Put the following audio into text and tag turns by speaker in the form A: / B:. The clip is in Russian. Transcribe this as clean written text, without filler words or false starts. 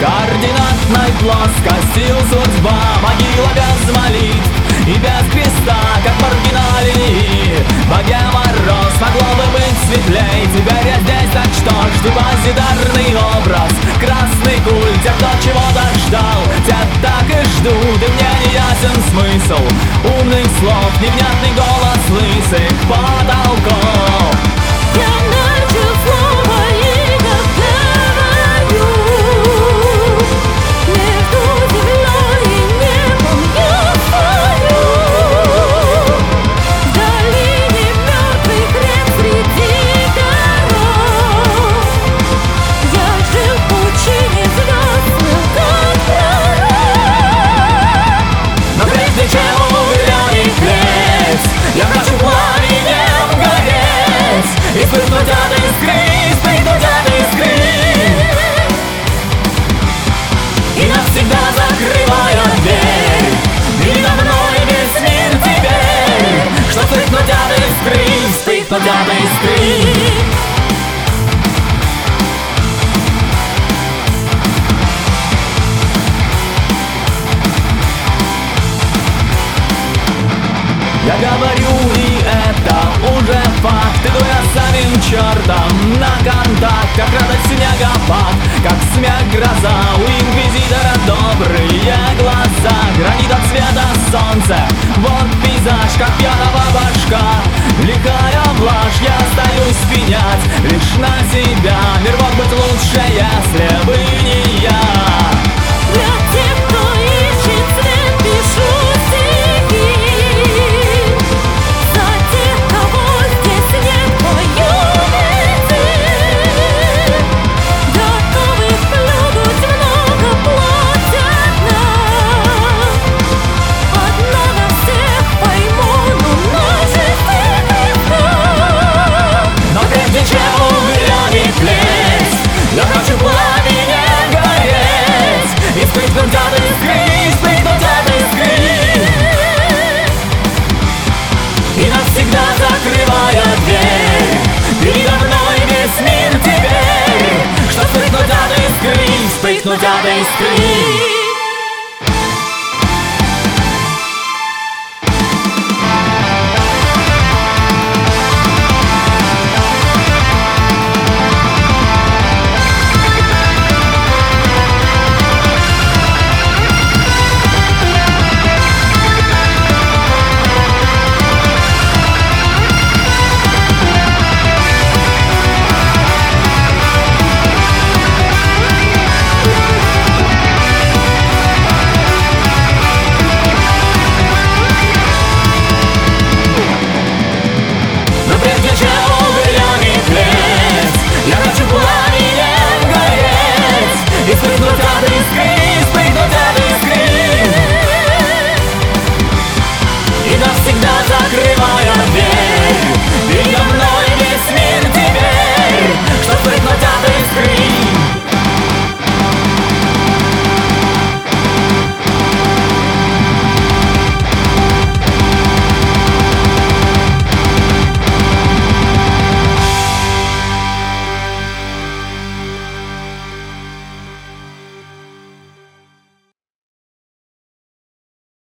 A: координатной плоскостью судьба, могила без молитв и без креста, как в оригинале Ильи. Богема Роз, могло бы быть светлей, теперь я здесь, так что ж, депозитарный образ, красный куль, те, кто чего-то ждал, те так и ждут, и мне не ясен смысл умных слов, невнятный голос лысых потолков.
B: Я найду слово и говорю, между землей и небом я стою. В долине мертвых рек среди дорог я жил в пучине звезд, был как пророк.
A: Но прежде чем угрянет лес, я хочу пламенем гореть и вспыхнуть от искры, вспыхнуть от искры, и навсегда закрывая дверь передо мной весь мир теперь, что вспыхнуть от искры, вспыхнуть от искры. Я говорю, и это уже факт, иду я самим чертом на контакт, как радость снегопад, как смех гроза, у инквизитора добрые глаза, гранит от света солнца, вот пейзаж, как пьяного башка, лихая блажь, я остаюсь пенять лишь на себя, мир мог быть лучше, если бы не я.
B: Для тех, кто ищет свет, пишу стихи. За тех, кого здесь нет, пою мечты. Готовы плюнуть много, платят нам. Одна на всех пойму, но наши легко.
A: Но прежде чем угрянет лес, я хочу пламенем гореть и вспыхнуть от искры, вспыхнуть от искры, и навсегда закрывая дверь передо мной весь мир теперь, что вспыхнуть от искры, вспыхнуть от искры.